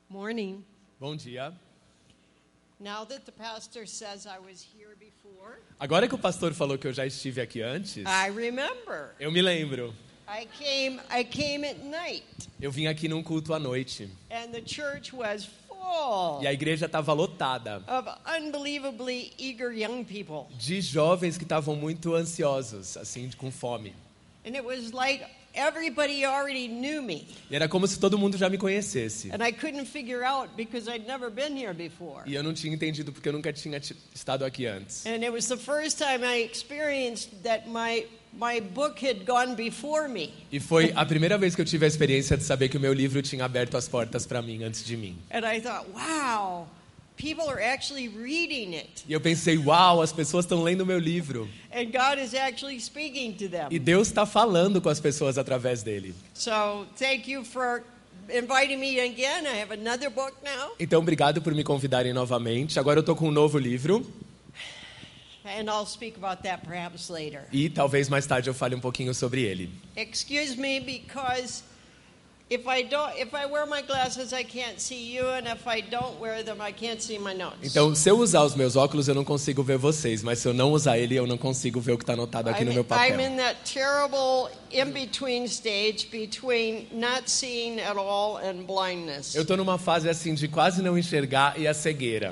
Morning. Bom dia. Now that the pastor says I was here before, Agora que o pastor falou que eu já estive aqui antes, I remember. eu me lembro. I came at night, Eu vim aqui num culto à noite and the church was full e a igreja estava lotada of unbelievably eager young people. de jovens que estavam muito ansiosos, assim, com fome. And it was like everybody already knew me. E era como se todo mundo já me conhecesse. And I couldn't figure out because I'd never been here before. E eu não tinha entendido porque eu nunca tinha estado aqui antes. And it was the first time I experienced that my book had gone before me. E foi a primeira vez que eu tive a experiência de saber que o meu livro tinha aberto as portas para mim antes de mim. And I thought, wow, people are actually reading it. E eu pensei, uau, as pessoas estão lendo o meu livro. And God is actually speaking to them. E Deus está falando com as pessoas através dele. So thank you for inviting me again. I have another book now. Então, obrigado por me convidarem novamente. Agora eu estou com um novo livro. And I'll speak about that perhaps later. E talvez mais tarde eu fale um pouquinho sobre ele. Excuse me because if I wear my glasses I can't see you, and if I don't wear them I can't see my notes. Então, se eu usar os meus óculos, eu não consigo ver vocês. Mas se eu não usar ele, eu não consigo ver o que está anotado aqui no meu I'm papel. in that terrible in-between stage between not seeing at all and blindness. Eu estou numa fase assim de quase não enxergar e a cegueira.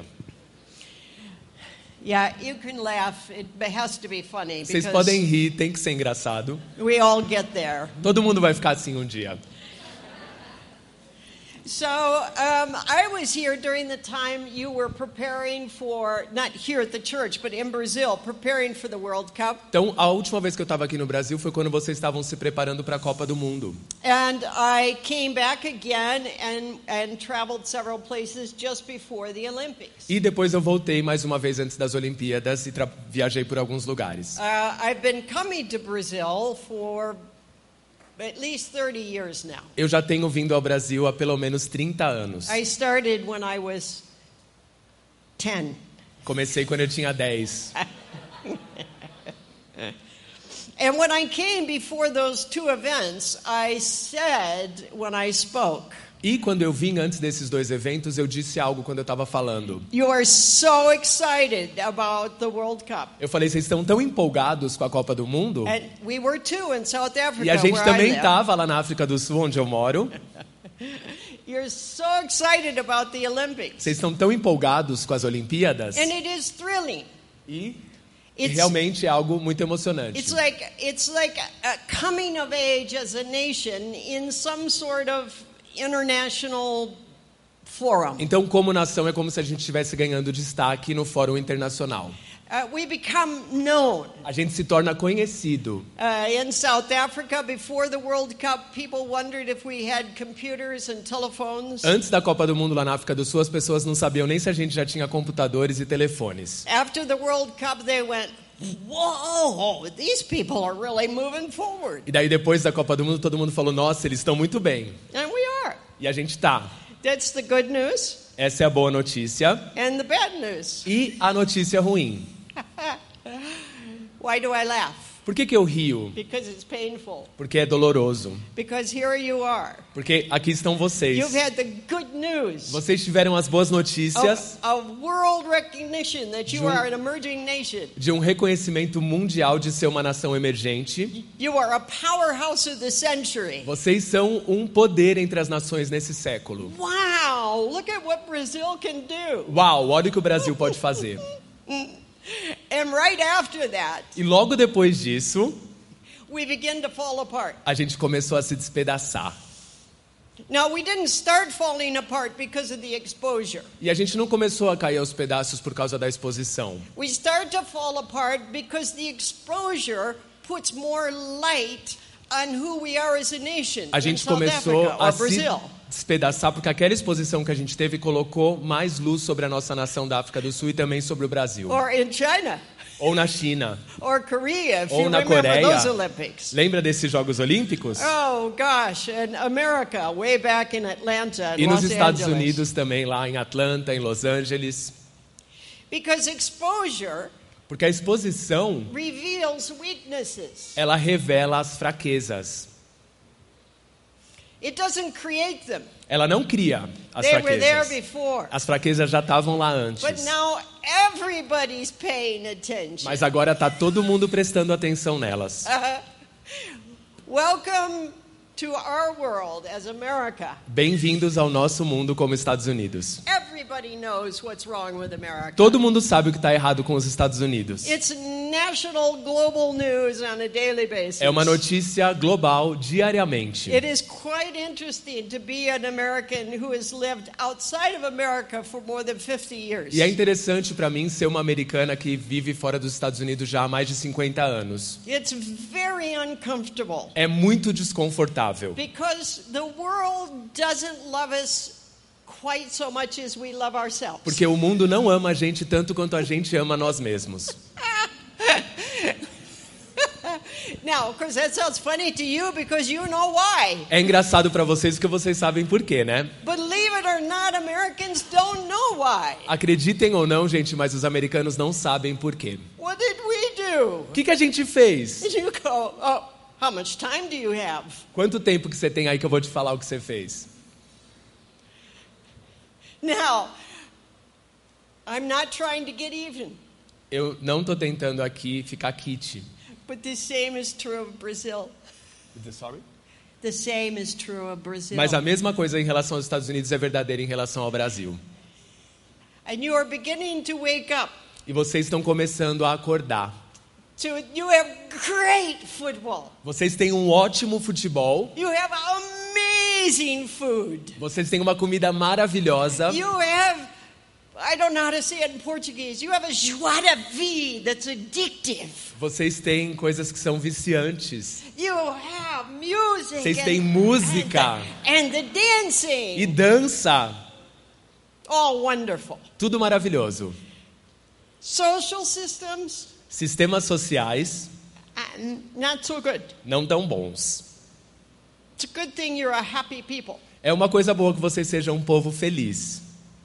Yeah, you can laugh. It has to be funny Vocês because podem rir, tem que ser engraçado. we all get there. Todo mundo vai ficar assim um dia. So I was here during the time you were preparing for, not here at the church, but in Brazil, preparing for the World Cup. Então, a última vez que eu estava aqui no Brasil foi quando vocês estavam se preparando para a Copa do Mundo. And I came back again and traveled several places just before the Olympics. E depois eu voltei mais uma vez antes das Olimpíadas e viajei por alguns lugares. I've been coming to Brazil for at least 30 years now. Eu já tenho vindo ao Brasil há pelo menos 30 anos. I started when I was 10. Comecei quando eu tinha 10. And when I came before those two events, I said when I spoke, E quando eu vim antes desses dois eventos, eu disse algo quando eu estava falando. you are so excited about the World Cup. Eu falei, vocês estão tão empolgados com a Copa do Mundo? And we were too in South Africa, E a gente where I também live. estava lá na África do Sul, onde eu moro. You're so excited about the Olympics. Vocês estão tão empolgados com as Olimpíadas. And it is thrilling. E It's, realmente é algo muito emocionante. it's like a coming of age as a nation in some sort of international forum. Então, como nação, é como se a gente estivesse ganhando destaque no Fórum Internacional. We become known. A gente se torna conhecido. In South Africa, before the World Cup, people wondered if we had computers and telephones. Antes da Copa do Mundo lá na África do Sul, as pessoas não sabiam nem se a gente já tinha computadores e telefones. After the World Cup, they went, whoa, these people are really moving forward. E daí, depois da Copa do Mundo, todo mundo falou, nossa, eles estão muito bem. And we are. E a gente tá. That's the good news Essa é a boa notícia. and the bad news. E a notícia ruim. Why do I laugh? Por que eu rio? Because it's painful. Porque é doloroso. Because here you are. Porque aqui estão vocês. You've had the good news Vocês tiveram as boas notícias of world recognition that you are an emerging nation. de um reconhecimento mundial de ser uma nação emergente. You are a powerhouse of the century. Vocês são um poder entre as nações nesse século. Wow, look at what Brazil can do. Uau, olha o que o Brasil pode fazer. And right after that, E logo depois disso, we begin to fall apart. a gente começou a se despedaçar. Now, we didn't start falling apart because of the exposure. E a gente não começou a cair aos pedaços por causa da exposição. We start to fall apart because the exposure puts more light on who we are as a nation A in gente South começou Africa or a se Brazil. despedaçar porque aquela exposição que a gente teve colocou mais luz sobre a nossa nação da África do Sul e também sobre o Brasil. Or in China, Ou na China. or Korea, if Ou you na remember Coreia. those Olympics. Lembra desses Jogos Olímpicos? Oh gosh, and America, way back in Atlanta, E nos Los Estados Angeles. Unidos também, lá em Atlanta, em Los Angeles. Because exposure Porque a exposição, reveals weaknesses. ela revela as fraquezas. It doesn't create them. Ela não cria as They were there fraquezas. before. As fraquezas já estavam lá But antes. now everybody's paying attention. Mas agora está todo mundo prestando atenção nelas. Welcome to our world as America. Bem-vindos ao nosso mundo como Estados Unidos. Everybody knows what's wrong with America. Todo mundo sabe o que está errado com os Estados Unidos. It's national global news on a daily basis. É uma notícia global diariamente. It is quite interesting to be an American who has lived outside of America for more than 50 years. E é interessante para mim ser uma americana que vive fora dos Estados Unidos já há mais de 50 anos. It's very uncomfortable. É muito desconfortável. Because the world doesn't love us quite so much as we love ourselves. Porque o mundo não ama a gente tanto quanto a gente ama nós mesmos. Now, of course, that sounds funny to you because you know why. É engraçado para vocês porque vocês sabem por quê, né? Believe it or not, Americans don't know why. Acreditem ou não, gente, mas os americanos não sabem por quê. What did we do? O que a gente fez? And you go, oh, how much time do you have? Quanto tempo que você tem aí que eu vou te falar o que você fez? Now, I'm not trying to get even, Eu não tô tentando aqui ficar kit. but the same is true of Brazil. The same is true of Brazil. Mas a mesma coisa em relação aos Estados Unidos é verdadeira em relação ao Brasil. And you are beginning to wake up. E vocês estão começando a acordar. So you have great football. Vocês têm um ótimo futebol. You have amazing food. Vocês têm uma comida maravilhosa. You have, I don't know how to say it in Portuguese. You have a joie de vivre that's addictive. Vocês têm coisas que são viciantes. You have music. Vocês têm música. And the dancing. E dança. All wonderful. Tudo maravilhoso. Social systems, Sistemas sociais not so good. não tão bons. It's a good thing you're a happy people. É uma coisa boa que vocês sejam um povo feliz.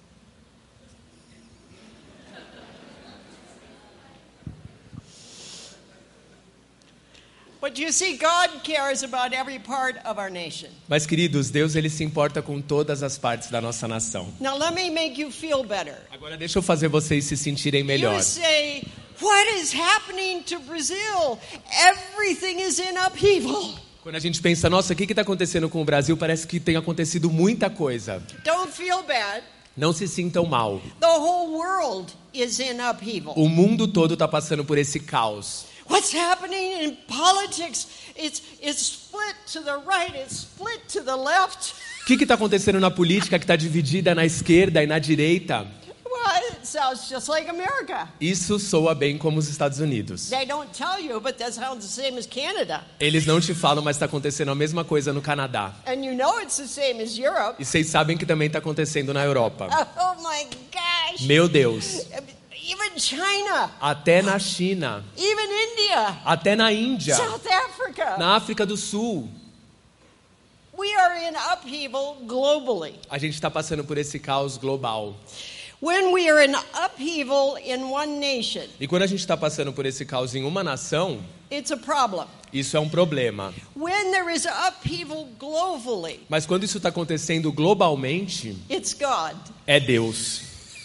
But you see, God cares about every part of our nation. Mas, queridos, Deus ele se importa com todas as partes da nossa nação. Now let me make you feel better. Agora deixa eu fazer vocês se sentirem melhor. You say, what is happening to Brazil? Everything is in upheaval. Quando a gente pensa, nossa, o que está acontecendo com o Brasil? Parece que tem acontecido muita coisa. Don't feel bad. Não se sintam mal. The whole world is in upheaval. O mundo todo está passando por esse caos. What's happening in politics? It's split to the right, it's split to the left. O que está acontecendo na política que está dividida na esquerda e na direita? Well, it sounds just like America. Isso soa bem como os Estados Unidos. They don't tell you, but that sounds the same as Canada. Eles não te falam, mas está acontecendo a mesma coisa no Canadá. And you know it's the same as Europe. E vocês sabem que também está acontecendo na Europa. Oh my gosh. Meu Deus. Even China. Até na China. Even India. Até na Índia. South Africa. Na África do Sul. We are in upheaval globally. A gente está passando por esse caos global. When we are in upheaval in one nation, E quando a gente está passando por esse caos em uma nação, it's a problem. isso é um problema. When there is upheaval globally, Mas quando isso está acontecendo globalmente, it's God. é Deus.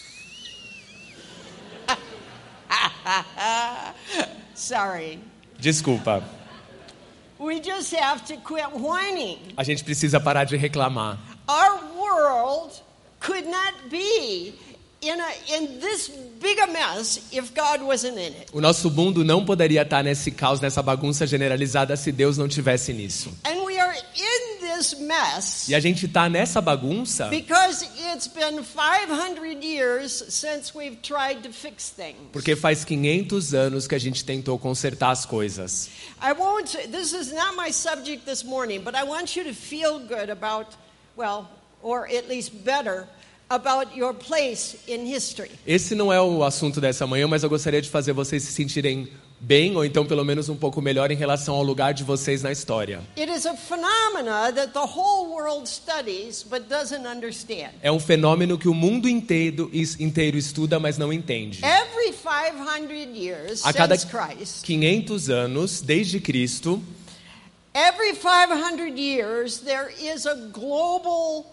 Sorry. Desculpa. We just have to quit whining. A gente precisa parar de reclamar. Our world could not be in this big a mess if God wasn't in it. O nosso mundo não poderia estar nesse caos, nessa bagunça generalizada se Deus não tivesse nisso. And we are in this mess E a gente está nessa bagunça because it's been 500 years since we've tried to fix things. porque faz 500 anos que a gente tentou consertar as coisas. This is not my subject this morning, but I want you to feel good about, well, or at least better, about your place in history. Esse não é o assunto dessa manhã, mas eu gostaria de fazer vocês se sentirem bem, ou então pelo menos um pouco melhor em relação ao lugar de vocês na história. It is a phenomena that the whole world studies but doesn't understand. É um fenômeno que o mundo inteiro estuda, mas não entende. Every 500 years A cada since Christ, 500 anos, desde Cristo, Every 500 years, there is a global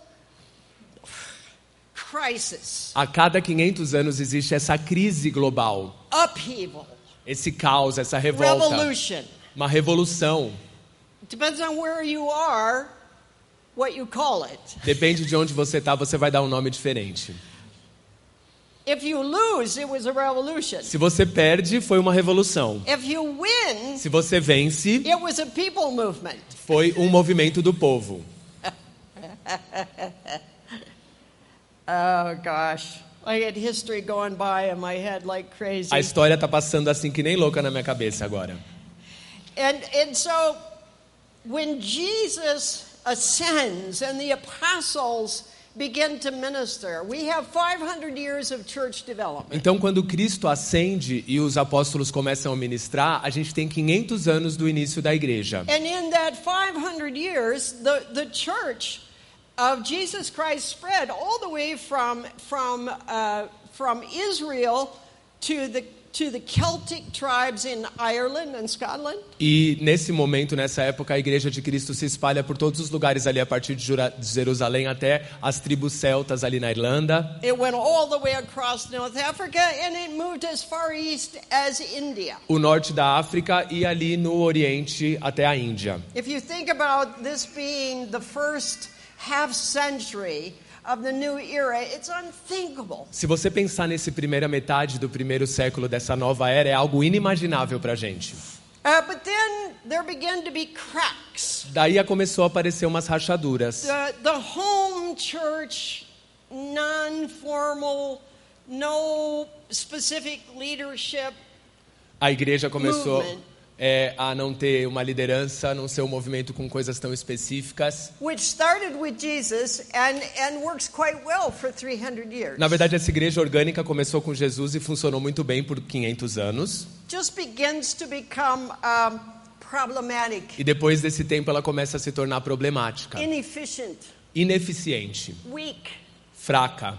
crisis, A cada 500 anos existe essa crise global, upheaval, esse caos, essa revolta, revolution. uma revolução. Depends on where you are, what you call it. Depende de onde você está, você vai dar um nome diferente. If you lose, it was a revolution. Se você perde, foi uma revolução. If you win, Se você vence, it was a people movement. foi um movimento do povo. Oh gosh, I had history going by in my head like crazy. A história está passando assim que nem louca na minha cabeça agora. And so when Jesus ascends and the apostles begin to minister, we have 500 years of church development. Então, quando Cristo ascende e os apóstolos começam a ministrar, a gente tem 500 anos do início da igreja. And in that 500 years, the church of Jesus Christ spread all the way from Israel to the Celtic tribes in Ireland and Scotland. E nesse momento, nessa época, a igreja de Cristo se espalha por todos os lugares ali a partir de Jerusalém até as tribos celtas ali na Irlanda. It went all the way across North Africa and it moved as far east as India. O norte da África e ali no Oriente até a Índia. If you think about this being the first half century of the new era, it's unthinkable. Se você pensar nesse primeira metade do primeiro século dessa nova era, é algo inimaginável para a gente. But then there began to be cracks. Daí começou a aparecer umas rachaduras. The home church, non-formal, no specific leadership. A igreja começou Movement. A não ter uma liderança, não ser um movimento com coisas tão específicas. Which started with Jesus and works quite well for 300 years. Na verdade, essa igreja orgânica começou com Jesus e funcionou muito bem por 500 anos. Just begins to become problematic, E depois desse tempo ela começa a se tornar problemática, inefficient, ineficiente, weak. fraca.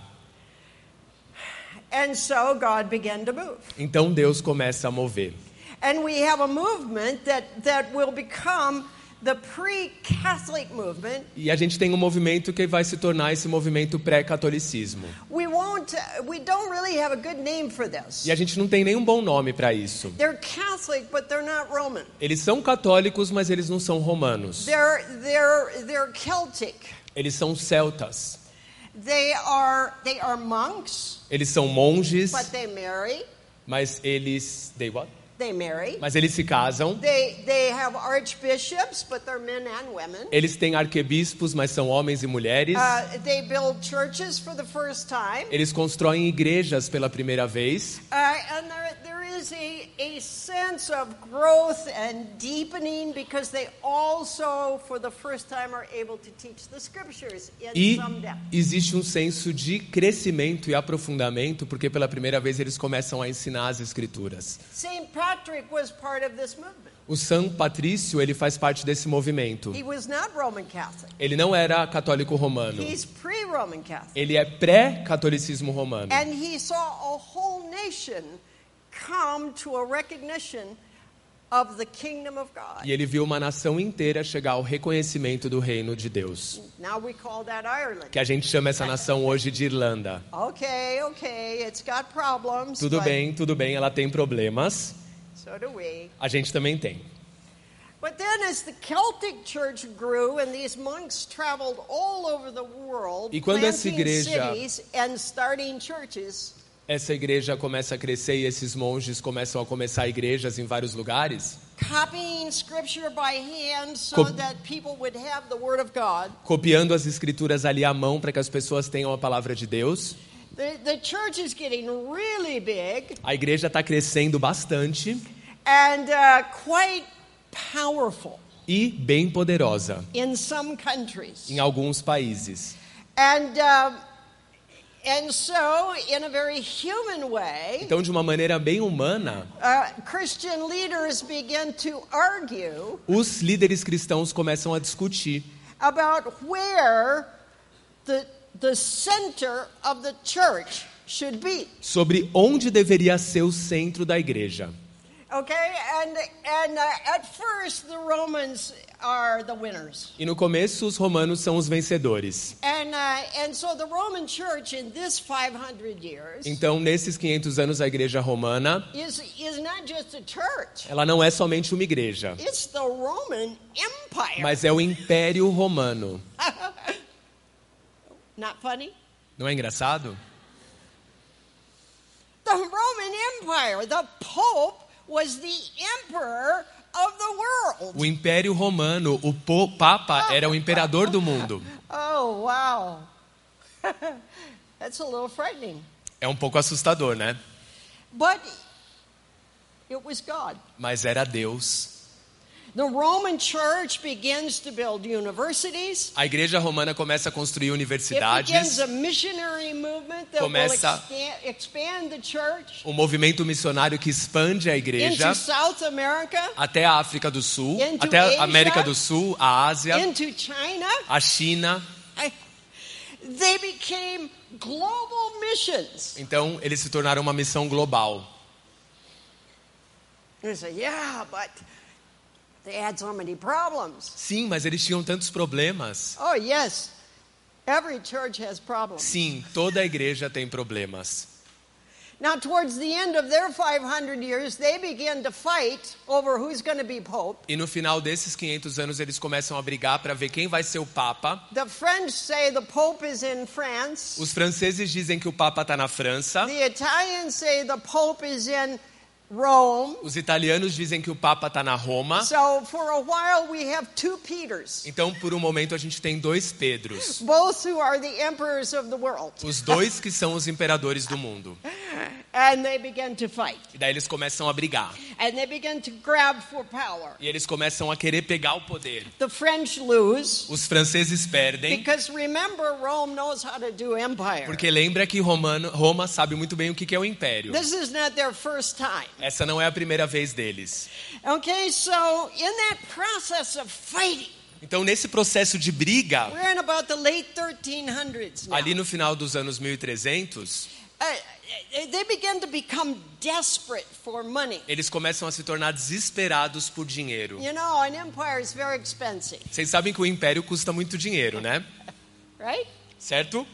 And so God began to move. Então Deus começa a mover. And we have a movement that will become the pre-Catholic movement. E a gente tem um movimento que vai se tornar esse movimento pré-catolicismo. We don't really have a good name for this. E a gente não tem nenhum bom nome para isso. They're Catholic, but they're not Roman. Eles são católicos, mas eles não são romanos. They're Celtic. Eles são celtas. They are monks, Eles são monges, but they marry. mas eles... They marry. Mas eles se casam. They have archbishops, but they're men and women. Eles têm arquebispos, mas são homens e mulheres. They build churches for the first time. Eles constroem igrejas pela primeira vez. And there is a sense of growth and deepening because they also, for the first time, are able to teach the scriptures in E some depth. existe um senso de crescimento e aprofundamento, porque pela primeira vez eles começam a ensinar as escrituras. St. Patrick was part of this movement. O São Patrício, ele faz parte desse movimento. He was not Roman Catholic. Ele não era católico romano. He's pre-Roman Catholic. Ele é pré-catolicismo romano. And he saw a whole nation come to a recognition of the kingdom of God. E ele viu uma nação inteira chegar ao reconhecimento do reino de Deus. Now we call that Ireland. Que a gente chama essa nação hoje de Irlanda. Okay, it's got problems. Tudo but bem, ela tem problemas. So do we. A gente também tem. But then as the Celtic church grew and these monks traveled all over the world, E quando essa planting igreja- cities and starting churches, Essa igreja começa a crescer e esses monges começam a começar igrejas em vários lugares, copying scripture by hand so Co- that people would have the word of God. copiando as escrituras ali à mão para que as pessoas tenham a palavra de Deus. The church is getting really big A igreja está crescendo bastante and quite powerful e bem poderosa in some countries. em alguns países. And so, in a very human way, Então, de uma maneira bem humana, Christian leaders begin to argue os líderes cristãos começam a discutir about where the center of the church should be. sobre onde deveria ser o centro da igreja. Okay, and at first the Romans are the winners, E no começo os romanos são os vencedores. and so the Roman Church in this 500 years Então, nesses 500 anos, a igreja romana, is not just a church; ela não é somente uma igreja, it's the Roman Empire. mas é o Império Romano. Not funny? Não é engraçado? The Roman Empire, the Pope was the emperor of the world. O Império Romano, o Papa era o imperador do mundo. Oh, wow. That's a little frightening. É um pouco assustador, né? But it was God. Mas era Deus. The Roman Church begins to build universities. A igreja romana começa a construir It universidades. begins a missionary movement that Começa will expand the church um movimento missionário que expande a igreja into South America, até a África do Sul, Into até a Asia. América do Sul, a Ásia, into China. a China. They became global missions. Então, eles se tornaram uma missão global. You say, yeah, but they had so many problems. Sim, mas eles tinham tantos problemas. Oh, yes. Every church has problems. Sim, toda a igreja tem problemas. Now, towards the end of their 500 years, they begin to fight over who's going to be pope. E no final desses 500 anos, eles começam a brigar para ver quem vai ser o Papa. The French say the pope is in France. Os franceses dizem que o Papa está na França. The Italians say the pope is in Rome. Os italianos dizem que o Papa está na Roma. So, for a while, we have two Peters, Então, por um momento, a gente tem dois Pedros. both who are the emperors of the world. Os dois que são os imperadores do mundo. And they begin to fight. E daí eles começam a brigar. And they begin to grab for power. E eles começam a querer pegar o poder. The French lose. Os franceses perdem. Because remember, Rome knows how to do empire. Porque lembra que Roma sabe muito bem o que é o império. This is not their first time. Essa não é a primeira vez deles. Okay, so in that process of fighting, Então, nesse processo de briga, we're in about the late 1300s now. ali no final dos anos 1300, They begin to become desperate for money. eles começam a se tornar desesperados por dinheiro. You know, an empire is very expensive, Vocês sabem que o império custa muito dinheiro, né? right? Certo?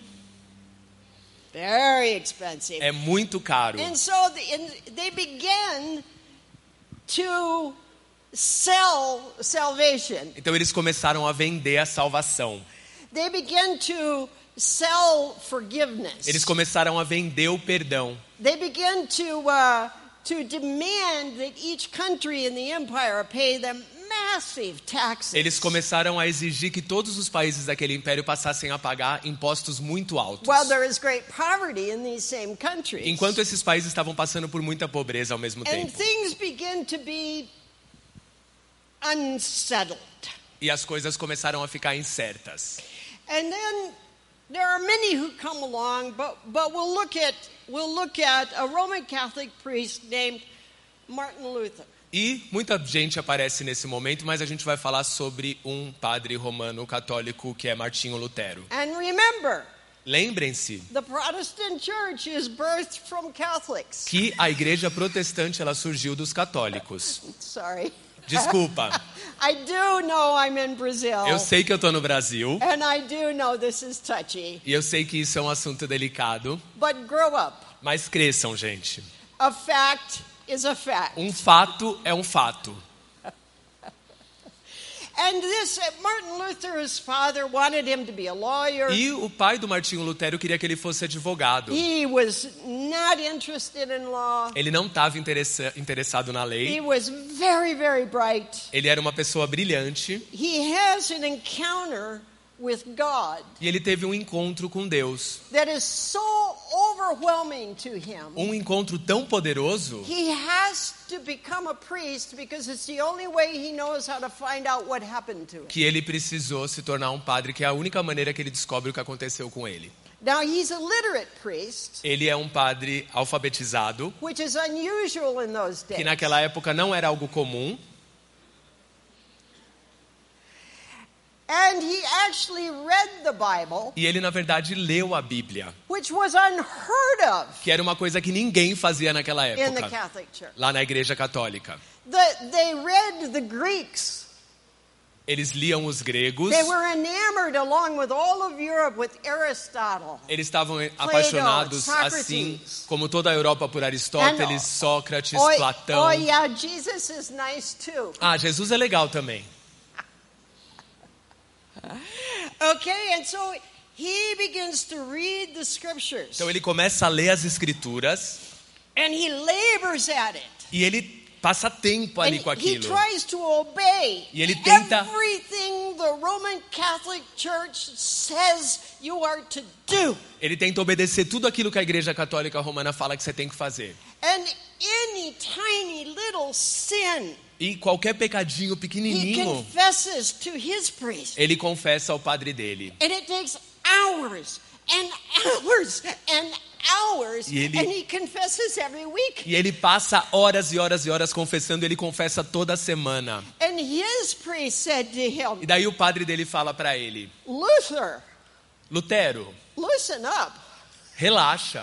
Very expensive. É muito caro. And so they began to sell salvation. Então, eles começaram a vender a salvação. They began to sell forgiveness. Eles começaram a vender o perdão. They began to demand that each country in the empire pay them massive taxes. Eles começaram a exigir que todos os países daquele império passassem a pagar impostos muito altos. Well, there is great poverty in these same countries. Enquanto esses países estavam passando por muita pobreza ao mesmo And tempo. things begin to be unsettled. E as coisas começaram a ficar incertas. And then there are many who come along, but we'll look at a Roman Catholic priest named Martin Luther. E muita gente aparece nesse momento, mas a gente vai falar sobre um padre romano católico que é Martinho Lutero. And remember, Lembrem-se the Protestant Church is birthed from Catholics. que a igreja protestante ela surgiu dos católicos. Sorry. Desculpa, I do know I'm in Brazil. eu sei que eu tô no Brasil And I do know this is touchy. e eu sei que isso é um assunto delicado, But grow up. mas cresçam, gente. A fact is a fact. Um fato é um fato. And this, Martin Luther's father wanted him to be a lawyer. E o pai do Martinho Lutero queria que ele fosse advogado. He was not interested in law. Ele não estava interessado na He lei. was very, very bright. Ele era uma pessoa brilhante. He has an encounter with God E ele teve um encontro com Deus. that is so overwhelming to him. Um encontro tão poderoso He has to become a priest because it's the only way he knows how to find out what happened to him. que ele precisou se tornar um padre, que é a única maneira que ele descobre o que aconteceu com ele. Now, he's a literate priest, Ele é um padre alfabetizado, which is unusual in those que days. naquela época não era algo comum. And he actually read the Bible, E ele, na verdade, leu a Bíblia, which was unheard of que era uma coisa que ninguém fazia naquela in the época, Catholic Church. lá na Igreja Católica. They read the Greeks. Eles liam os gregos, They were enamored along with all of Europe with Aristotle. eles estavam apaixonados, Socrates. assim como toda a Europa, por Aristóteles, Sócrates, Oh, Platão. oh yeah, Jesus is nice too. Ah, Jesus é legal também. Okay, and so he begins to read the scriptures. Então ele começa a ler as escrituras And he labors at it. e ele passa tempo ali And com he aquilo. tries to obey E ele tenta- everything the Roman Catholic Church says you are to do. Ele tenta obedecer tudo aquilo que a Igreja Católica Romana fala que você tem que fazer. And any tiny little sin, E qualquer pecadinho he pequenininho, confesses to his priest. ele confessa ao padre dele. And it takes hours and hours and hours. E ele- And he confesses every week. E ele passa horas e horas e horas confessando, ele confessa toda semana. And his priest said to him, E daí o padre dele fala para ele: Luther, Lutero, listen up. relaxa.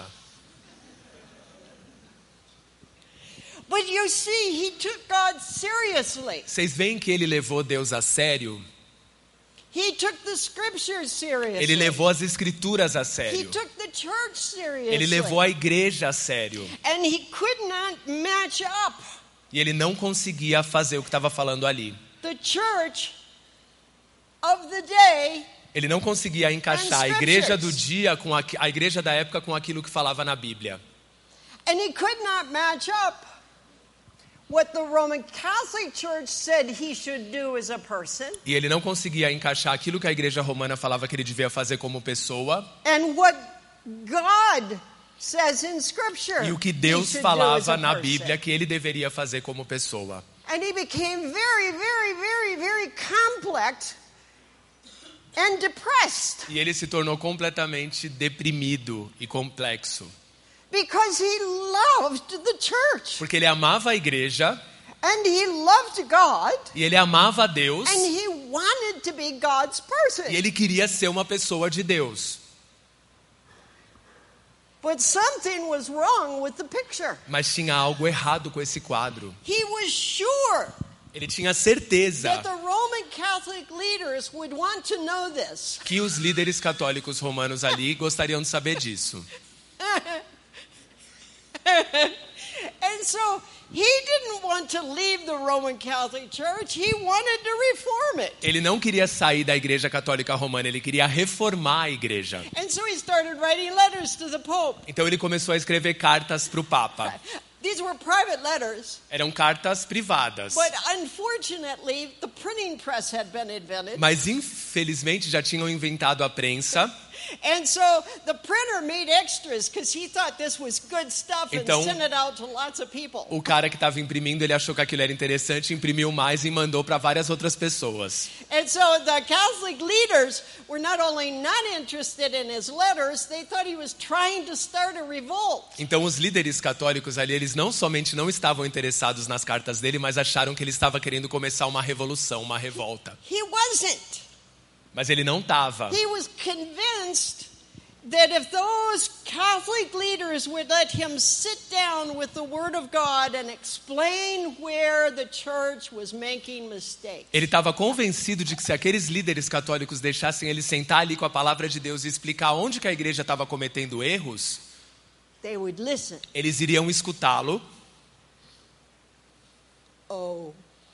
But you see, he took God seriously. Vocês veem que ele levou Deus a sério? He took the scriptures seriously. Ele levou as escrituras a He sério. took the church seriously. Ele levou a igreja a sério. And he could not match up E ele não conseguia fazer o que estava falando ali. the church of the day Ele não conseguia encaixar a igreja do dia com a igreja da época com aquilo que falava na Bíblia. and he could not match up what the Roman Catholic Church said he should do as a person E ele não conseguia encaixar aquilo que a igreja romana falava que ele devia fazer como pessoa and what God says in scripture e o que he Deus should do as falava a na person. Bíblia que ele deveria fazer como pessoa. And he became very, very, very, very complex and depressed E ele se tornou completamente deprimido e complexo, because he loved the church porque ele amava a igreja and he loved God e ele amava a Deus and he wanted to be God's person. e ele queria ser uma pessoa de Deus. But something was wrong with the picture. Mas tinha algo errado com esse quadro. He was sure Ele tinha certeza that the Roman Catholic leaders would want to know this. que os líderes católicos romanos ali gostariam de saber disso. And so he didn't want to leave the Roman Catholic Church. He wanted to reform it. Ele não queria sair da igreja católica romana, ele queria reformar a igreja. And so he started writing letters to the Pope. Então ele começou a escrever cartas para o Papa. These were private letters, Eram cartas privadas. but unfortunately, the printing press had been invented. Mas infelizmente já tinham inventado a prensa. And so the printer made extras because he thought this was good stuff and Então, sent it out to lots of people. O cara que estava imprimindo, ele achou que aquilo era interessante, imprimiu mais e mandou para várias outras pessoas. And so the Catholic leaders were not only not interested in his letters, they thought he was trying to start a revolt. Então os líderes católicos ali, eles não somente não estavam interessados nas cartas dele, mas acharam que ele estava querendo começar uma revolução, uma revolta. He wasn't. Mas ele não estava. He was convinced that if those Catholic leaders would let him sit down with the Word of God and explain where the church was making mistakes, Ele estava convencido de que se aqueles líderes católicos deixassem ele sentar ali com a palavra de Deus e explicar onde que a igreja estava cometendo erros, they would listen. eles iriam escutá-lo. Oh.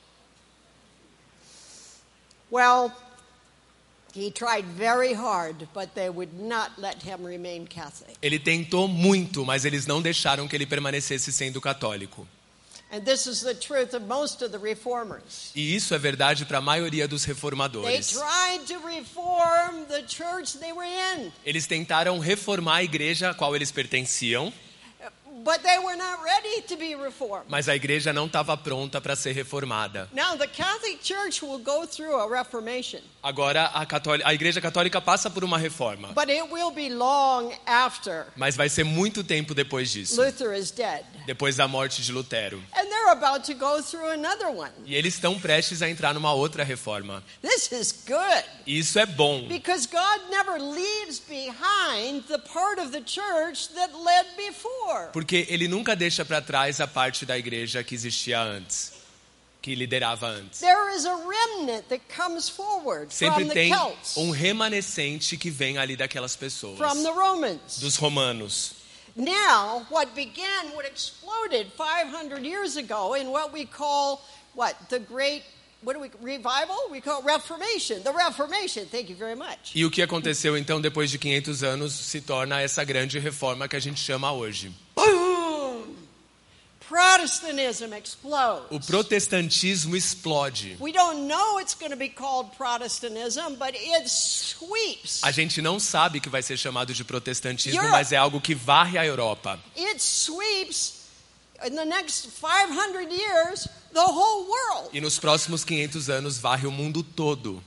Well, he tried very hard, but they would not let him remain Catholic. Ele tentou muito, mas eles não deixaram que ele permanecesse sendo católico. And this is the truth of most of the reformers. E isso é verdade para a maioria dos They reformadores. tried to reform the church they were in, Eles tentaram reformar a igreja a qual eles pertenciam, but they were not ready to be reformed. mas a igreja não estava pronta para ser reformada. Now, the Catholic Church will go through a reformation. Agora a Igreja Católica passa por uma reforma, but it will be long after mas vai ser muito tempo depois disso, Luther is dead. depois da morte de Lutero. And they're about to go through another one. E eles estão prestes a entrar numa outra reforma. This is good E isso é bom, because God never leaves behind the part of the church that led before. porque ele nunca deixa para trás a parte da igreja que existia antes, que liderava antes. There is a remnant that comes forward Sempre from the tem Celts, um remanescente que vem ali daquelas pessoas, from the Romans. dos romanos. Now, what exploded 500 years ago in what we call, the great, revival? We call Reformation. The Reformation, thank you very much. E o que aconteceu então depois de 500 anos se torna essa grande reforma que a gente chama hoje. Boom! Protestantism explodes. O protestantismo explode. We don't know it's going to be called Protestantism, but it sweeps. A gente não sabe que vai ser chamado de protestantismo, Europe. mas é algo que varre a Europa. It sweeps in the next 500 years the whole world. E nos próximos 500 anos varre o mundo todo.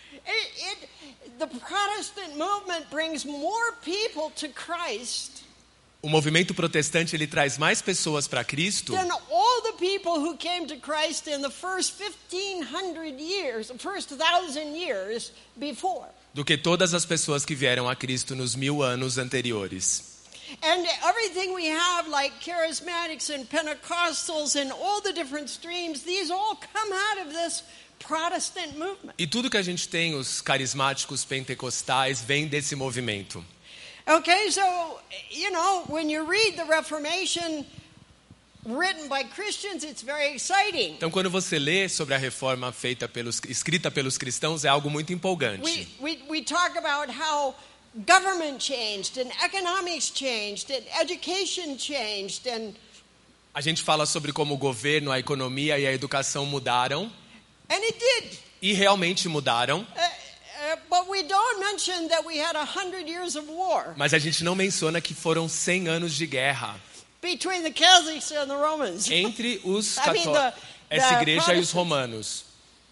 The Protestant movement brings more people to Christ O movimento protestante ele traz mais pessoas para Cristo than all the people who came to Christ in the first 1,500 years, the first 1,000 years before. do que todas as pessoas que vieram a Cristo nos 1000 anos anteriores. And everything we have, like charismatics and Pentecostals and all the different streams, these all come out of this Protestant movement. E tudo que a gente tem, os carismáticos pentecostais, vem desse movimento. Okay, so, when you read the Reformation written by Christians, it's very exciting. Então, quando você lê sobre a reforma escrita pelos cristãos, é algo muito empolgante. We talk about how government changed and economics changed and education changed and A gente fala sobre como o governo, a economia e a educação mudaram, it did. e realmente mudaram, But we don't mention that we had 100 years of war mas a gente não menciona que foram 100 anos de guerra between the Catholics and the Romans. entre os essa essa igreja e os romanos.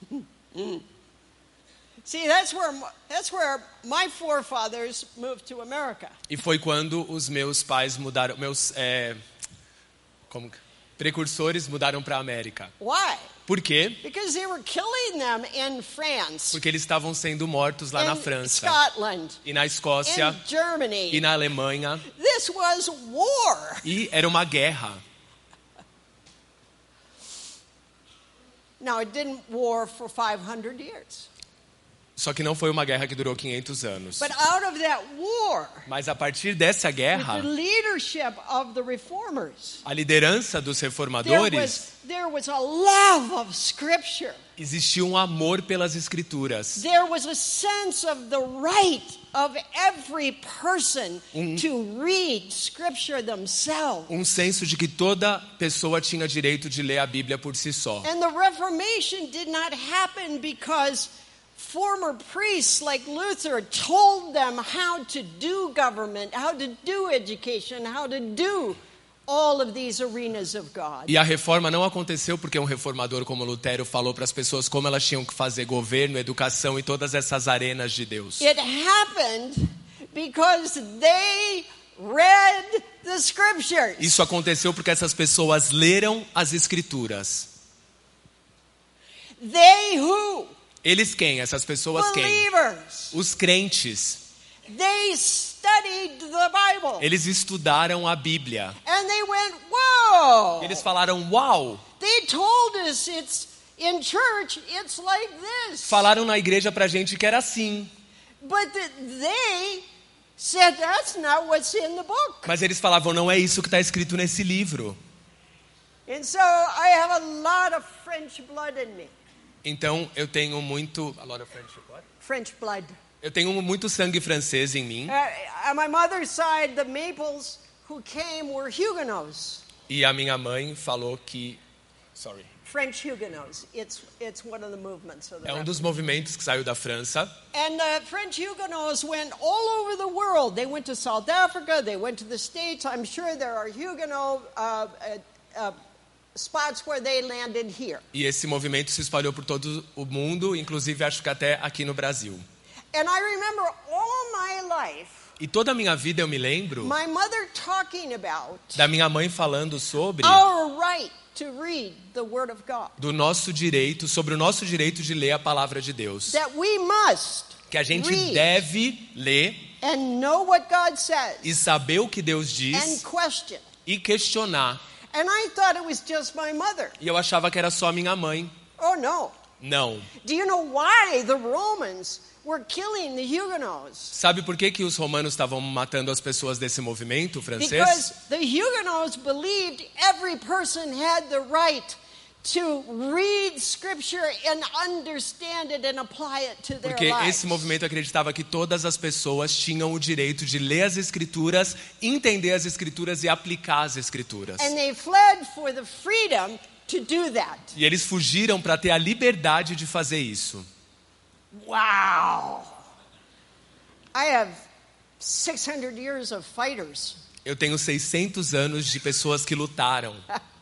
See, that's where my forefathers moved to America. E foi quando os meus pais mudaram, precursores mudaram para a América. Why? Por quê? Because they were killing them in France, Porque eles estavam sendo mortos lá na in França, Scotland, e na Escócia, in Germany. e na Alemanha, This was war. e era uma guerra. Now, it didn't war for 500 years. Só que não foi uma guerra que durou 500 anos. But out of that war, Mas a partir dessa with guerra, the leadership of the reformers, a liderança dos reformadores, there was a love of Scripture. existia um amor pelas Escrituras. There was a sense of the right of every person to read Scripture themselves. Um senso de que toda pessoa tinha direito de ler a Bíblia por si só. And the Reformation did not happen because former priests like Luther told them how to do government, how to do education, how to do all of these arenas of God. E a reforma não aconteceu porque um reformador como Lutero falou para as pessoas como elas tinham que fazer governo, educação e todas essas arenas de Deus. It happened because they read the Scriptures. Isso aconteceu porque essas pessoas leram as Escrituras. They who? Eles quem? Essas pessoas quem? Believers. Os crentes. They studied the Bible. Eles estudaram a Bíblia. And they went, whoa. Eles falaram, uau! They told us in church, it's like this. Falaram na igreja pra gente que era assim. But they said that's not what's in the book. Mas eles falavam, não é isso que está escrito nesse livro. And so I have a lot of French blood in me. Então eu tenho muito... French blood. Eu tenho muito sangue francês em mim. On my mother's side, the Maples who came were Huguenots. E a minha mãe falou que... French Huguenots. It's one of the movements of the É dos movimentos que saiu da França. And the French Huguenots went all over the world. They went to South Africa. They went to the States. I'm sure there are Huguenot spots where they landed here. E esse movimento se espalhou por todo o mundo, inclusive acho que até aqui no Brasil. And I remember all my life, E toda a minha vida eu me lembro my mother talking about da minha mãe falando sobre our right to read the Word of God. do nosso direito, sobre o nosso direito de ler a palavra de Deus. That we must Que a gente read deve ler and know what God says e saber o que Deus and diz question. e questionar. And I thought it was just my mother. E eu achava que era só minha mãe. Oh no. Não. Do you know why the Romans were killing the Huguenots? Sabe por que os romanos estavam matando as pessoas desse movimento francês? Because the Huguenots believed every person had the right to read scripture and understand it and apply it to their Porque lives. esse movimento acreditava que todas as pessoas tinham o direito de ler as escrituras, entender as escrituras e aplicar as escrituras. And they fled for the freedom to do that. E eles fugiram para ter a liberdade de fazer isso. Wow. I have 600 years of fighters. Eu tenho 600 anos de pessoas que lutaram.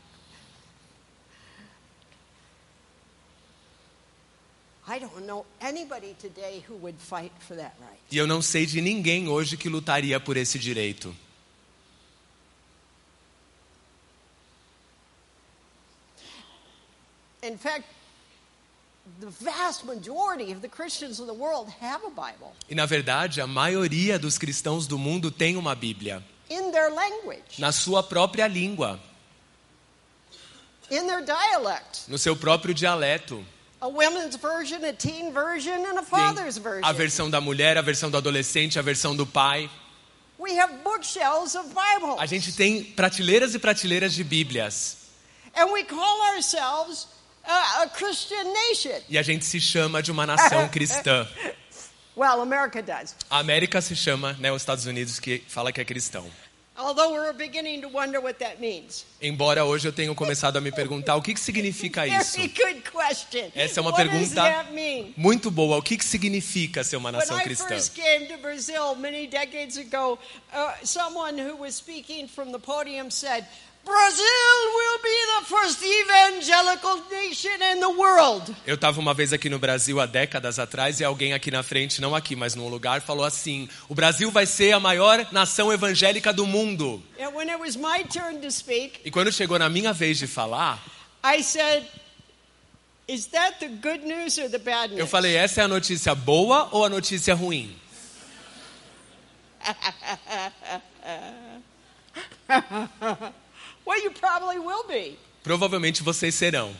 I don't know anybody today who would fight for that right. E eu não sei de ninguém hoje que lutaria por esse direito. In fact, the vast majority of the Christians in the world have a Bible E na verdade, a maioria dos cristãos do mundo tem uma Bíblia. in their language, Na sua própria língua, in their dialect. no seu próprio dialeto. A women's version, a teen version, and a Tem father's a version. versão da mulher, a versão do adolescente, a versão do pai. We have bookshelves of Bibles. A gente tem prateleiras e prateleiras de Bíblias. And we call ourselves a Christian nation. E a gente se chama de uma nação cristã. Well, America does. A América se chama, né, os Estados Unidos, que fala que é cristão. Although we're beginning to wonder what that means. Embora hoje eu tenha começado a me perguntar o que significa isso. Very good question. Essa é uma What does pergunta that mean? muito boa. O que significa ser uma When nação I cristã? first came to Brazil many decades ago, someone who was speaking from the podium said, Brazil will be the first evangelical nation in the world. Eu estava uma vez aqui no Brasil há décadas atrás e alguém aqui na frente, não aqui, mas num lugar, falou assim: o Brasil vai ser a maior nação evangélica do mundo. And when it was my turn to speak, E quando chegou na minha vez de falar, I said, is that the good news or the bad news? eu falei, essa é a notícia boa ou a notícia ruim? Well, you probably will be. Provavelmente vocês serão.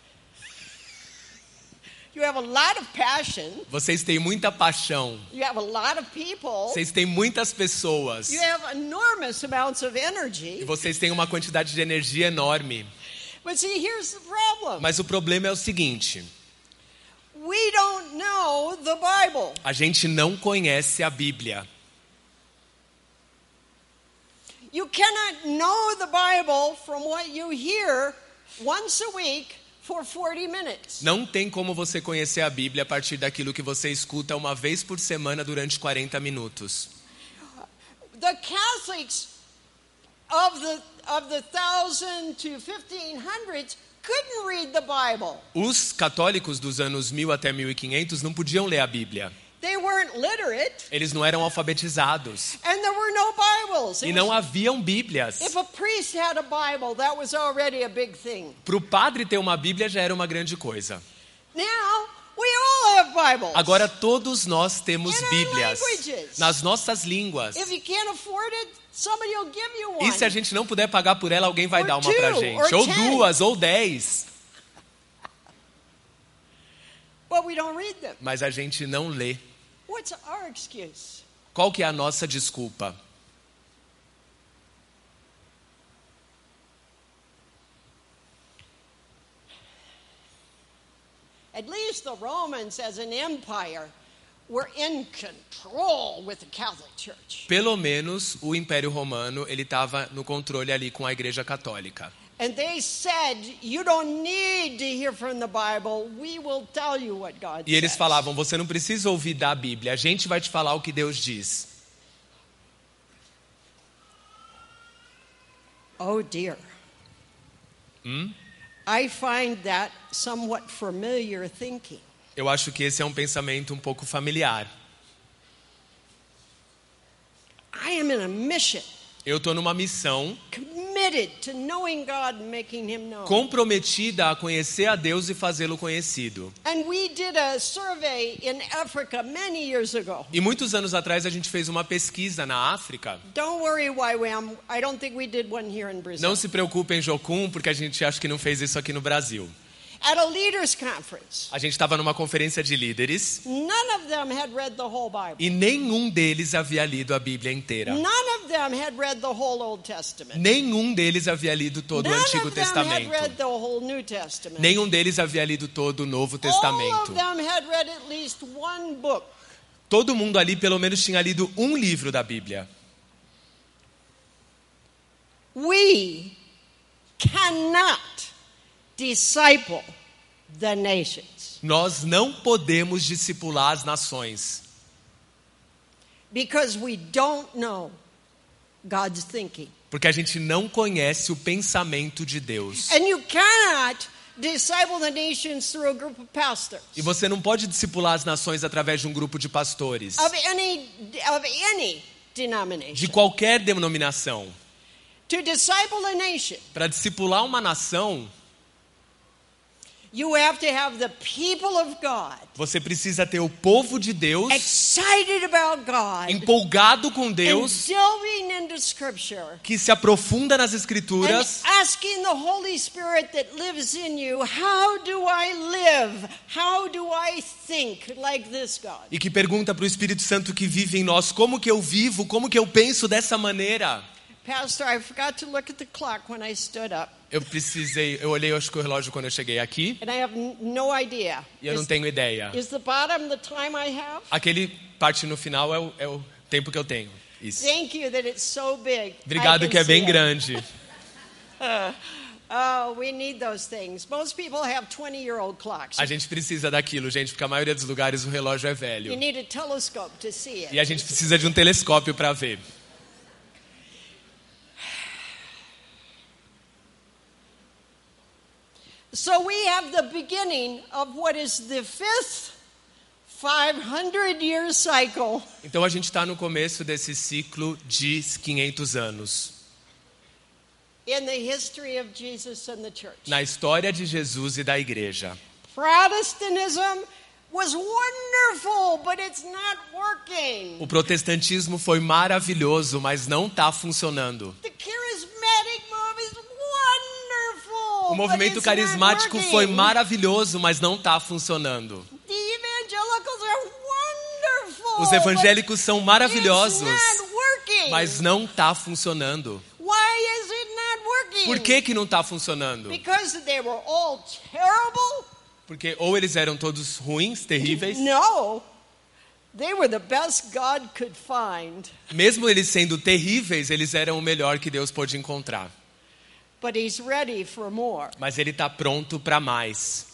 You have a lot of passion. Vocês têm muita paixão. You have a lot of people. Vocês têm muitas pessoas. You have enormous amounts of E energy. vocês têm uma quantidade de energia enorme. But see, here's the problem. Mas o problema é o seguinte: We don't know the Bible. a gente não conhece a Bíblia. You cannot know the Bible from what you hear once a week for 40 minutes. Não tem como você conhecer a Bíblia a partir daquilo que você escuta uma vez por semana durante 40 minutos. The Catholics of the 1000 to 1500s couldn't read the Bible. Os católicos dos anos 1000 até 1500 não podiam ler a Bíblia. They weren't literate, Eles não eram alfabetizados. and there were no Bibles. E It não was- haviam Bíblias. If a priest had a Bible, that was already a big thing. Para o padre ter uma Bíblia já era uma grande coisa. Now, we all have Bibles. Agora todos nós temos In our Bíblias languages. nas nossas línguas. If you can't afford it, somebody will give you one. E se a gente não puder pagar por ela, alguém vai Or dar uma pra two, gente. or Ou 10. duas, ou 10. But we don't read them. Mas a gente não lê. What's our excuse? Qual que é a nossa desculpa? At least the Romans, as an empire, were in control with the Catholic Church. Pelo menos o Império Romano, ele estava no controle ali com a Igreja Católica. And they said, you don't need to hear from the Bible. We will tell you what God E eles says. falavam, você não precisa ouvir da Bíblia, a gente vai te falar o que Deus diz. Oh dear. I find that somewhat familiar thinking. Eu acho que esse é um pensamento um pouco familiar. I am in a mission, Eu estou numa missão committed to knowing God and making Him known. comprometida a conhecer a Deus e fazê-lo conhecido. And we did a survey in Africa many years ago. E muitos anos atrás a gente fez uma pesquisa na África. Don't worry, YWAM. I don't think we did one here in Brazil. Não se preocupem, Jocum, porque a gente acha que não fez isso aqui no Brasil. At a leaders conference, A gente estava numa conferência de líderes none of them had read the whole Bible. e nenhum deles havia lido a Bíblia inteira. None of them had read the whole Old Testament. Nenhum deles havia lido todo o None Antigo of them had read Testamento. the whole New Testament. Nenhum deles havia lido todo o Novo All Testamento. of them had read at least one book. Todo mundo ali pelo menos tinha lido um livro da Bíblia. We cannot disciple the nations Nós não podemos discipular as nações, because we don't know God's thinking. porque a gente não conhece o pensamento de Deus. And you cannot disciple the nations through a group of pastors E você não pode discipular as nações através de um grupo de pastores, of any denomination. de qualquer denominação. To disciple a nation, Para discipular uma nação, you have to have the people of God você precisa ter o povo de Deus excited about God empolgado com and Deus, delving into Scripture que se aprofunda nas and Escrituras asking the Holy Spirit that lives in you, how do I live? How do I think like this God? e que pergunta para o Espírito Santo que vive em nós, como que eu vivo, como que eu penso dessa maneira. Pastor, I forgot to look at the clock when I stood up, Eu olhei acho que o relógio quando eu cheguei aqui and I have no idea. e eu não tenho ideia. Is the bottom the time I have? Aquele parte no final é o tempo que eu tenho. Isso. Thank you that it's so big. Obrigado I que é can see bem it. grande. Oh, we need those things. Most people have 20-year-old clocks. A gente precisa daquilo, gente, porque a maioria dos lugares o relógio é You velho. need a telescope to see it. E a gente precisa de um telescópio para ver. So we have the beginning of what is the fifth 500-year cycle Então a gente está no começo desse ciclo de 500 anos. in the history of Jesus and the church. Na história de Jesus e da igreja. Protestantism was wonderful, but it's not working. O protestantismo foi maravilhoso, mas não está funcionando. The charismatic move is wonderful. O movimento but it's carismático not foi working. maravilhoso, mas não está funcionando. The evangelicals are wonderful. Os evangélicos são but maravilhosos, it's not working. mas não está funcionando. Why is it not working? Por que não está funcionando? Because they were all terrible? Porque ou eles eram todos ruins, terríveis, No. They were the best God could find. mesmo eles sendo terríveis, eles eram o melhor que Deus pôde encontrar. But he's ready for more. Mas ele está pronto para mais.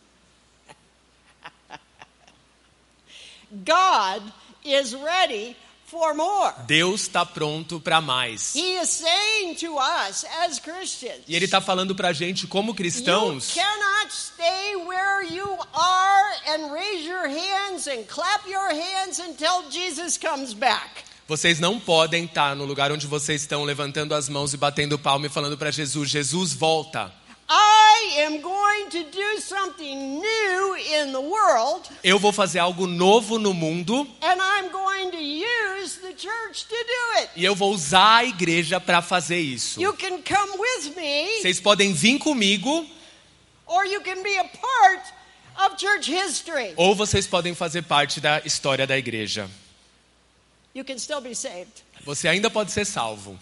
God is ready for more. Deus está pronto para mais. He is saying to us as Christians, E ele está falando para a gente como you cristãos, cannot stay where you are and raise your hands and clap your hands until Jesus comes back. vocês não podem estar no lugar onde vocês estão levantando as mãos e batendo palma e falando para Jesus, Jesus volta. I am going to do something new in the world, Eu vou fazer algo novo no mundo and I'm going to use the church to do it. e eu vou usar a igreja para fazer isso. You can come with me, Vocês podem vir comigo or you can be a part of church history. ou vocês podem fazer parte da história da igreja. You can still be saved. Você ainda pode ser salvo.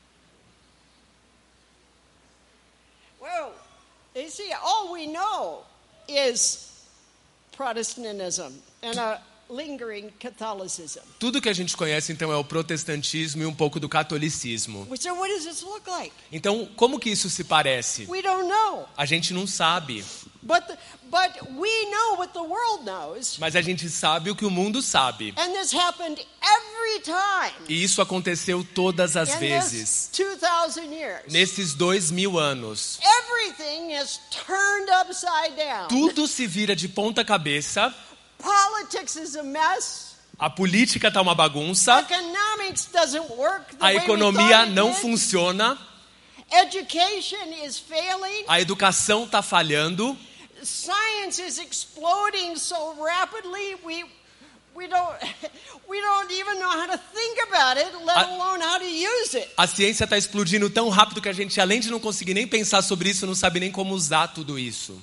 Well, you see, all we know is Protestantism and a lingering Catholicism. Tudo que a gente conhece então é o protestantismo e um pouco do catolicismo. So what does this look like? Então, como que isso se parece? We don't know. A gente não sabe, But we know what the world knows. mas a gente sabe o que o mundo sabe. And this happened every time E isso aconteceu todas as in vezes. this 2,000 years. Nesses 2000 anos. Every Everything is turned upside down. Tudo se vira de ponta cabeça. Politics is a mess. A política tá uma bagunça. Economics doesn't work the A way we economia thought it não did. funciona. Education is failing. A educação tá falhando. Science is exploding so rapidly we don't even know how to think about it, let alone how to use it. A ciência está explodindo tão rápido que a gente, além de não conseguir nem pensar sobre isso, não sabe nem como usar tudo isso.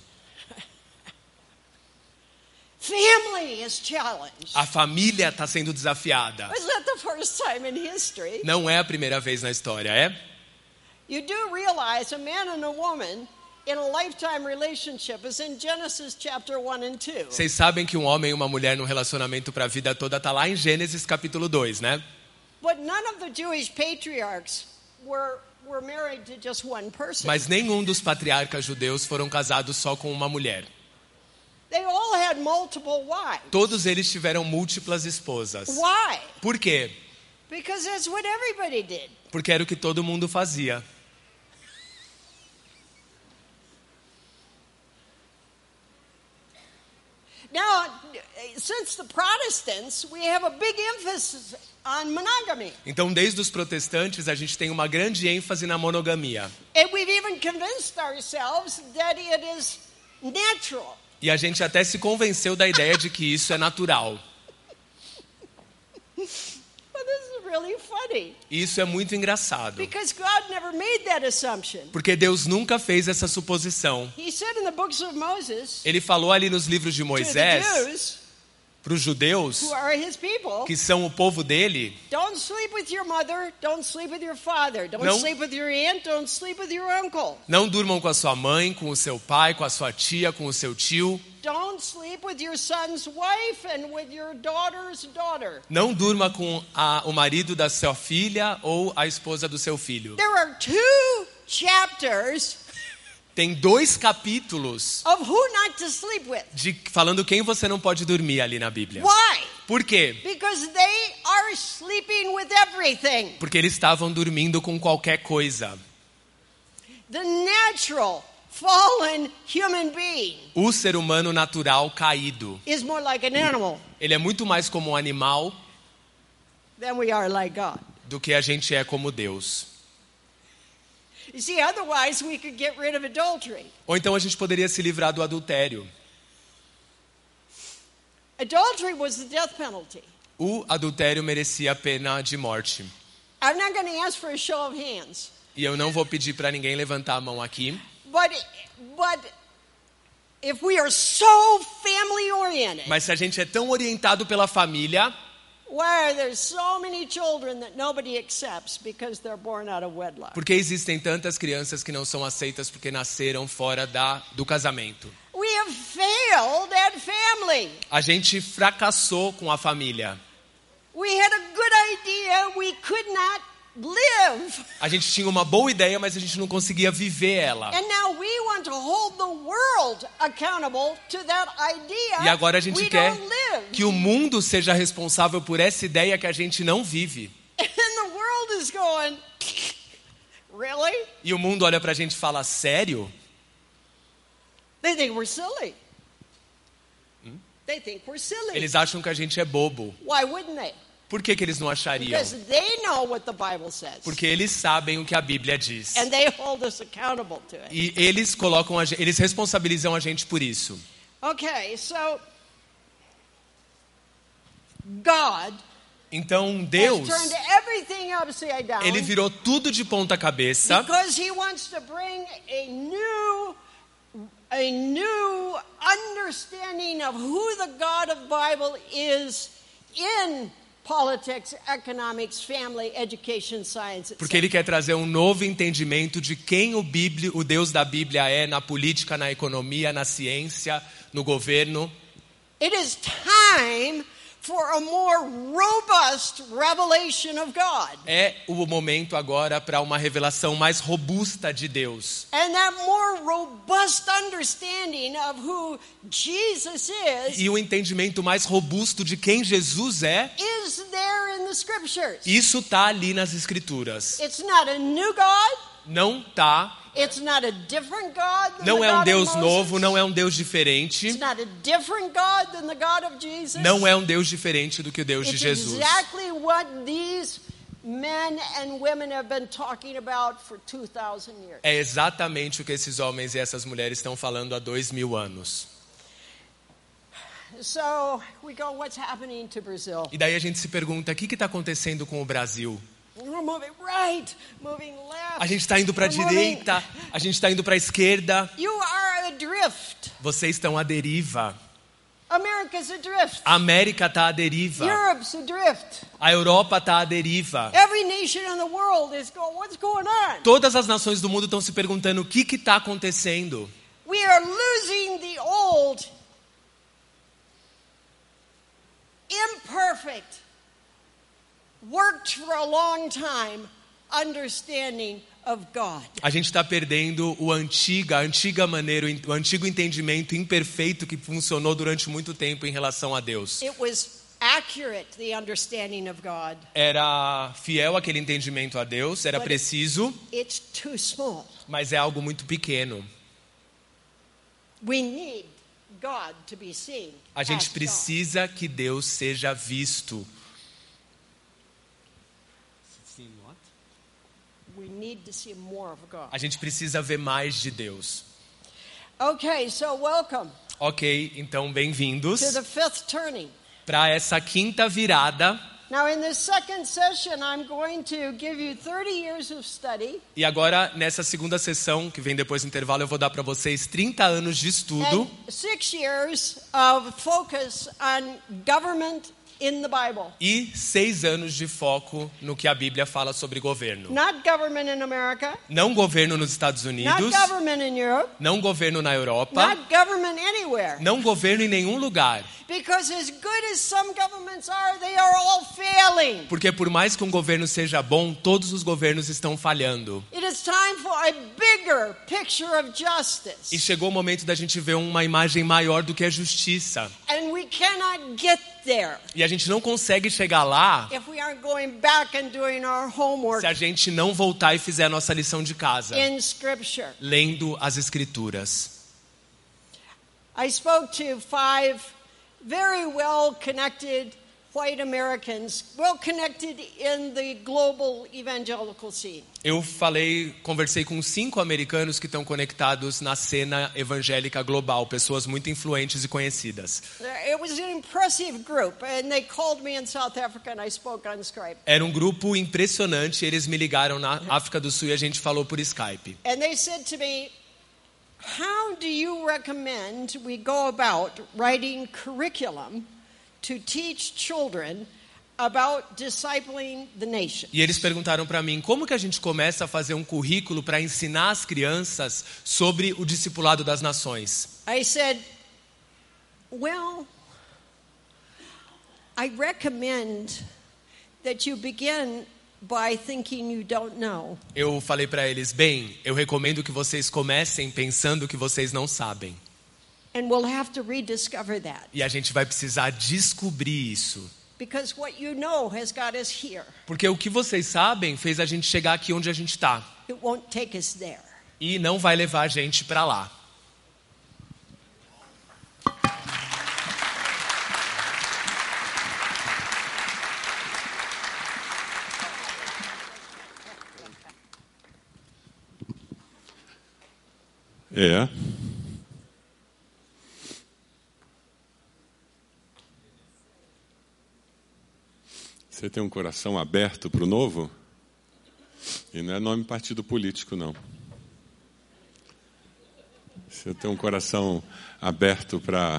Family is challenged. A família está sendo desafiada. Was that the first time in history? Não é a primeira vez na história, é? You do realize a man and a woman in a lifetime relationship is in Genesis chapter 1 and 2. Vocês sabem que um homem e uma mulher num relacionamento para a vida toda está lá em Gênesis capítulo 2, né? But none of the Jewish patriarchs were married to just one person. Mas nenhum dos patriarcas judeus foram casados só com uma mulher. They all had multiple wives. Todos eles tiveram múltiplas esposas. Why? Por quê? Because that's what everybody did. Porque era o que todo mundo fazia. Now, since the Protestants, we have a big emphasis on monogamy. Então, desde os protestantes, a gente tem uma grande ênfase na monogamia. And we've even convinced ourselves that it is natural. E a gente até se convenceu da ideia de que isso é natural. Well, this is really funny. E isso é muito engraçado. Because God never made that assumption. Porque Deus nunca fez essa suposição. He said in the books of Moses Ele falou ali nos livros de to the Moisés, Jews, para os judeus, who are his people, que são o povo dele, don't sleep with your mother, don't sleep with your father, don't Não. sleep with your aunt, don't sleep with your uncle. não durmam com a sua mãe, com o seu pai, com a sua tia, com o seu tio. Don't sleep with your son's wife and with your daughter's daughter. Não durma com o marido da sua filha ou a esposa do seu filho. There are 2 chapters Tem 2 capítulos of who not to sleep with. falando quem você não pode dormir ali na Bíblia. Why? Por quê? Because they are sleeping with everything. Porque eles estavam dormindo com qualquer coisa. The natural, fallen human being O ser humano natural caído, is more like an animal ele é muito mais como um animal than we are like God. do que a gente é como Deus. You see, otherwise we could get rid of adultery. Ou então a gente poderia se livrar do adultério. Adultery was the death penalty. O adultério merecia a pena de morte. I'm not going to ask for a show of hands. E eu não vou pedir para ninguém levantar a mão aqui. But if we are so family oriented, Mas se a gente é tão orientado pela família, why there's so many children that nobody accepts because they're born out of wedlock. por que existem tantas crianças que não são aceitas porque nasceram fora do casamento? We have failed at family. A gente fracassou com a família. We had a good idea, we could not live. A gente tinha uma boa ideia, mas a gente não conseguia viver ela. And now we want to hold the world accountable to that idea. E agora a gente we quer don't live. que o mundo seja responsável por essa ideia que a gente não vive. And the world is going, really? E o mundo olha pra gente e fala, sério? They think we're silly. They think we're silly. Eles acham que a gente é bobo. Why wouldn't they? Por que eles não achariam? Because they know what the Bible says. Porque eles sabem o que a Bíblia diz. And they hold us accountable to it. E eles eles responsabilizam a gente por isso. Okay, so God Então has Deus, turned everything upside down ele virou tudo de ponta cabeça because he wants to bring a new understanding of who the God of Bible is in politics, economics, family, education, science, porque ele quer trazer um novo entendimento de quem o Deus da Bíblia é na política, na economia, na ciência, no governo. It is time for a more robust revelation of God. É o momento agora para uma revelação mais robusta de Deus. And that more robust understanding of who Jesus is E o entendimento mais robusto de quem Jesus é, is there in the scriptures. isso está ali nas Escrituras. It's not a new God. Não tá. It's not a different God than Não the é um God Deus of novo, Moses. não é um Deus diferente. It's not a different God than the God of Jesus. Não é um Deus diferente do que o Deus de It's Jesus. exactly what these men and women have been talking about for 2,000 years. É exatamente o que esses homens e essas mulheres estão falando há 2000 anos. So we go, what's happening to Brazil? E daí a gente se pergunta, o que está acontecendo com o Brasil? We're moving right, moving left. A gente está indo para a We're direita, a gente está indo para a esquerda. You are adrift. Vocês estão à deriva. America's adrift. A América está à deriva. Europe's adrift. A Europa está à deriva. Every nation in the world is going, what's going on? Todas as nações do mundo estão se perguntando o que está acontecendo. We are losing the old, imperfect, worked for a long time understanding of God. A gente está perdendo a antiga maneira, o antigo entendimento imperfeito que funcionou durante muito tempo em relação a Deus. It was accurate, the understanding of God. Era fiel aquele entendimento a Deus, era preciso, It's too small. mas é algo muito pequeno. We need God to be seen. A gente as God. precisa que Deus seja visto. We need to see more of God. A gente precisa ver mais de Deus. Okay, so welcome Ok, então bem-vindos to the fifth turning. para essa quinta virada. Now, in this second session, I'm going to give you 30 years of study E agora, nessa segunda sessão, que vem depois do intervalo, eu vou dar para vocês 30 anos de estudo and 6 years of focus on government in the Bible. e 6 anos de foco no que a Bíblia fala sobre governo. Not government in America, Não governo nos Estados not Unidos, government in Europe, não governo na Europa, not government anywhere. não governo em nenhum lugar. Because as good as some governments are, they are all failing. Porque por mais que um governo seja bom, todos os governos estão falhando. It is time for a bigger picture of E justice. chegou o momento da gente ver uma imagem maior do que a justiça. And we cannot get there E a gente não consegue chegar lá if we aren't going back and doing our homework se a gente não voltar e fizer a nossa lição de casa, in Scripture. lendo as Escrituras. I spoke to 5 very well-connected white Americans, well-connected in the global evangelical scene. Eu conversei com 5 americanos que estão conectados na cena evangélica global, pessoas muito influentes e conhecidas. It was an impressive group, and they called me in South Africa, and I spoke on Skype. Era um grupo impressionante, eles me ligaram na África do Sul e a gente falou por Skype. And they said to me, how do you recommend we go about writing curriculum to teach children about discipling the nation? E eles perguntaram para mim, como que a gente começa a fazer um currículo para ensinar as crianças sobre o discipulado das nações? I said, well, I recommend that you begin by thinking you don't know. Eu falei para eles, bem, eu recomendo que vocês comecem pensando que vocês não sabem. And we'll have to rediscover that. E a gente vai precisar descobrir isso. Because what you know has got us here. Porque o que vocês sabem fez a gente chegar aqui onde a gente está. It won't take us there. E não vai levar a gente para lá. É. Você tem um coração aberto para o novo? E não é nome partido político, não. Você tem um coração aberto para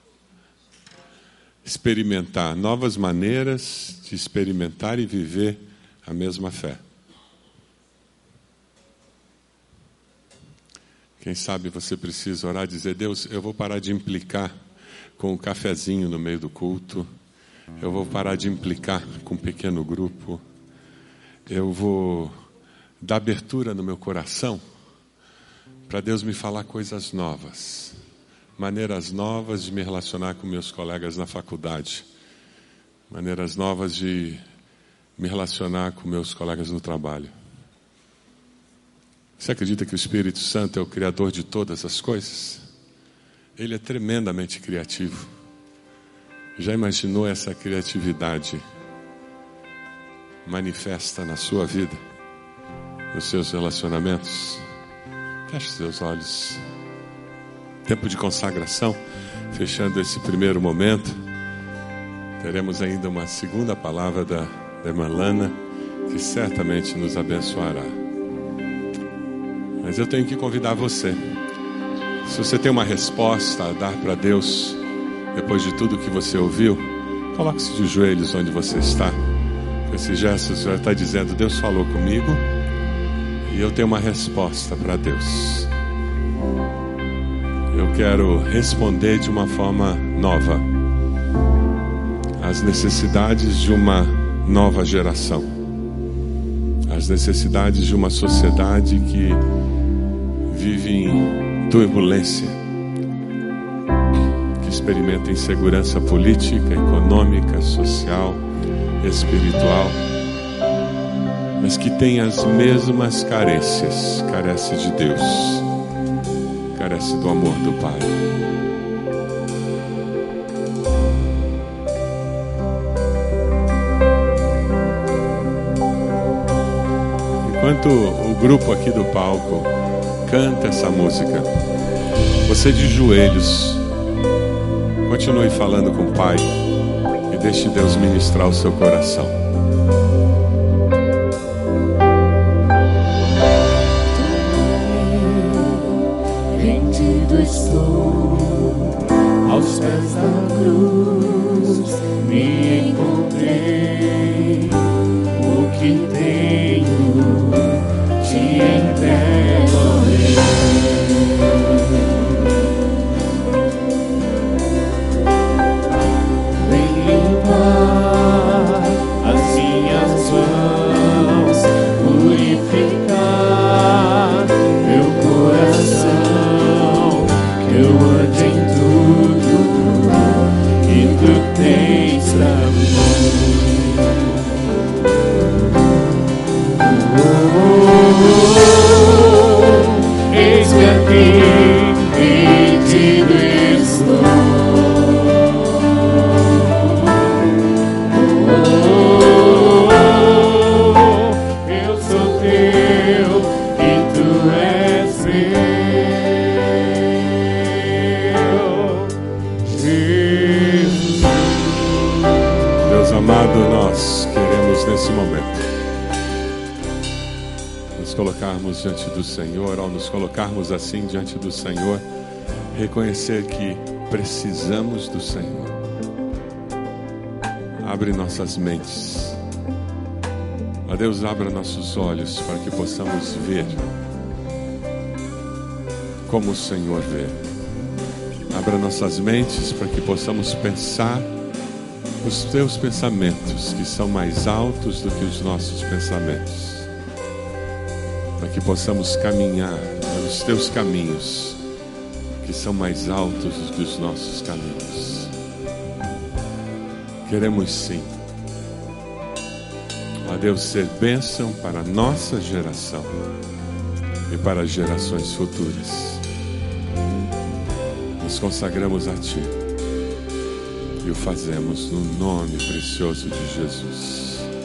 experimentar novas maneiras de experimentar e viver a mesma fé. Quem sabe você precisa orar e dizer, Deus, eu vou parar de implicar com o cafezinho no meio do culto. Eu vou parar de implicar com um pequeno grupo. Eu vou dar abertura no meu coração para Deus me falar coisas novas. Maneiras novas de me relacionar com meus colegas na faculdade. Maneiras novas de me relacionar com meus colegas no trabalho. Você acredita que o Espírito Santo é o Criador de todas as coisas? Ele é tremendamente criativo. Já imaginou essa criatividade manifesta na sua vida, nos seus relacionamentos? Feche seus olhos. Tempo de consagração. Fechando esse primeiro momento, teremos ainda uma segunda palavra da irmã Lana, que certamente nos abençoará. Mas eu tenho que convidar você. Se você tem uma resposta a dar para Deus, depois de tudo que você ouviu, coloque-se de joelhos onde você está. Com esse gesto, você vai estar dizendo: Deus falou comigo e eu tenho uma resposta para Deus. Eu quero responder de uma forma nova às necessidades de uma nova geração, às necessidades de uma sociedade que vive em turbulência, que experimenta insegurança política, econômica, social, espiritual, mas que tem as mesmas carências. Carece de Deus, carece do amor do Pai. Enquanto o grupo aqui do palco canta essa música, você de joelhos, continue falando com o Pai e deixe Deus ministrar o seu coração. Rendido estou aos pés da cruz, me encontrei. O que tenho te entrego, vem limpar as minhas mãos, purificar meu coração, que eu ande em tudo que tu tens pra mim. Eis-me aqui, rendido estou. Eu sou teu e tu és meu, Jesus. Deus amado, nós queremos nesse momento nos colocarmos diante do Senhor. Ao nos colocarmos assim diante do Senhor, reconhecer que precisamos do Senhor. Abre nossas mentes, ó Deus, abra nossos olhos para que possamos ver como o Senhor vê. Abra nossas mentes para que possamos pensar os teus pensamentos, que são mais altos do que os nossos pensamentos, para que possamos caminhar pelos teus caminhos, que são mais altos do que os nossos caminhos. Queremos sim, ó Deus, ser bênção para a nossa geração e para as gerações futuras. Nos consagramos a Ti e o fazemos no nome precioso de Jesus.